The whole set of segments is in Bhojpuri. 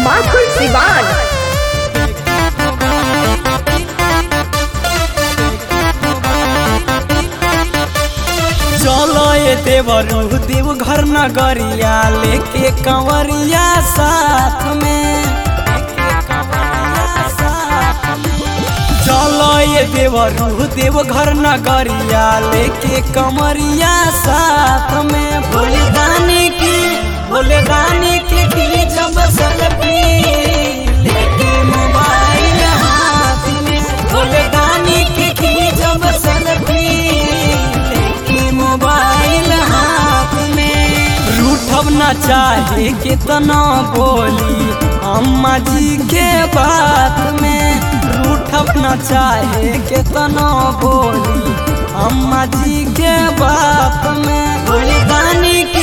माथुर सिवान। चलो ये देवरू देव घर नगरिया लेके कंवरिया साथ में। चलो ये देवरू देव घर नगरिया लेके कंवरिया साथ में। भोले दानी की जब सेल्फी लेके मोबाइल हाथ में। भोले दानी की जब सेल्फी मोबाइल हाथ में। रूठब न चाहे कितना बोली अम्मा जी के बात में। रूठब न चाहे कितना बोली अम्मा जी के बात में। भोले दानी की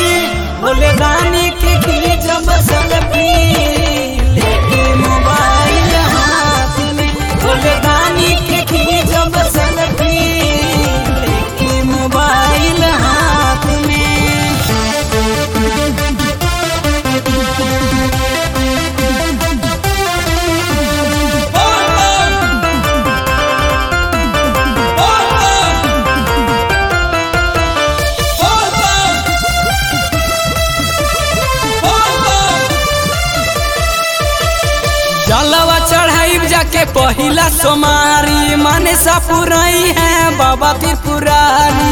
जब सेल्फी लेके मोबाइल हाथ में। भोले दानी की जब सेल्फी लेके मोबाइल हाथ में। जलवा चढ़ाई जाके पहिला सोमारी माने सापुरई है बाबा त्रिपुरारी।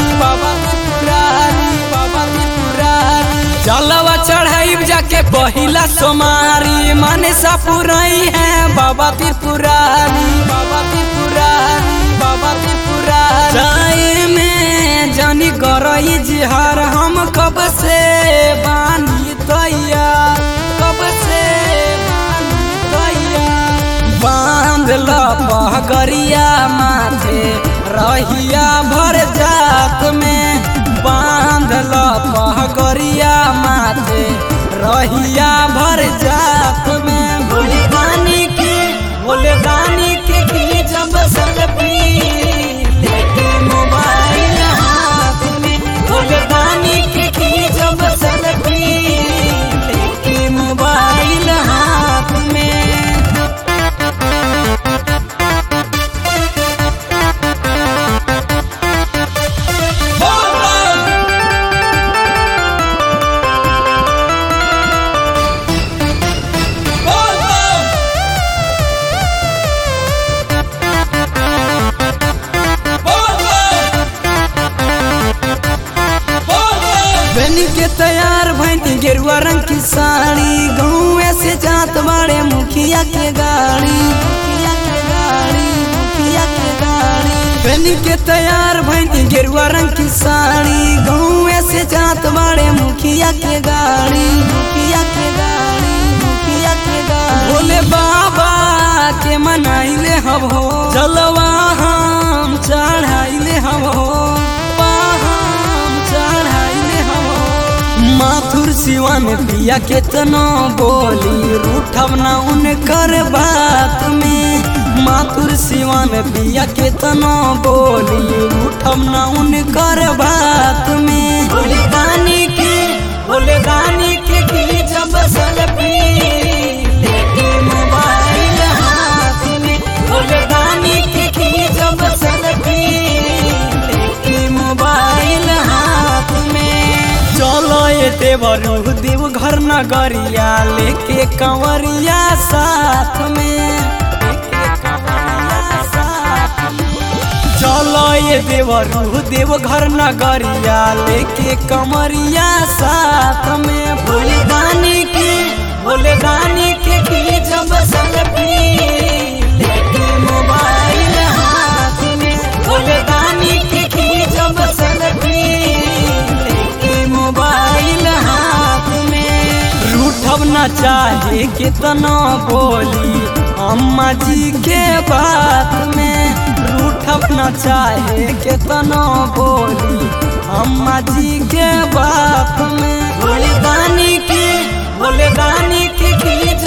जलवा चढ़ाई जाके पहिला सोमारी माने सापुरई है बाबा त्रिपुरारी। जाए में जानी गरई जिहार हम कब से बानी तैयार। बांधल पहगरिया माथे रहिया भर जात में। बांधल पहगरिया माथे रहिया भर जात में। भोले दानी की जब सेल्फी लेके मोबाइल हाथ में। भोले दानी की जब सेल्फी लेके मोबाइल हाथ में। बनी के तैयार भैनी गेरुआ रंग की साड़ी। गाँव से जात बाड़े मुखिया के गाड़ी। बनी के तैयार भैनी गेरुआ रंग की साड़ी। गाँव से जात बाड़े मुखिया के गाड़ी। भोले बाबा के मनाइले हम हो। जलवा हम चढ़ाइले हम हो। माथुर सिवान पिया केतना बोली रूठब न उनकर बात में। माथुर सिवान पिया केतना बोली रूठब न उनकर बात में। भोले दानी की जब सेल्फी लेके मोबाइल हाथ में। भोले दानी की जब सेल्फी लेके मोबाइल हाथ में। चलो ये देवरू देव घर नगरिया लेके कंवरिया साथ में। चलो ये देवरू देव घर नगरिया लेके कंवरिया साथ में। भोले दानी की जब सेल्फी लेके मोबाइल हाथ में। भोले दानी की जब सेल्फी मोबाइल हाथ में। रूठब न चाहे कितना बोली अम्मा जी के बात में। रूठब न चाहे कितना बोली अम्मा जी के बात में। भोले दानी की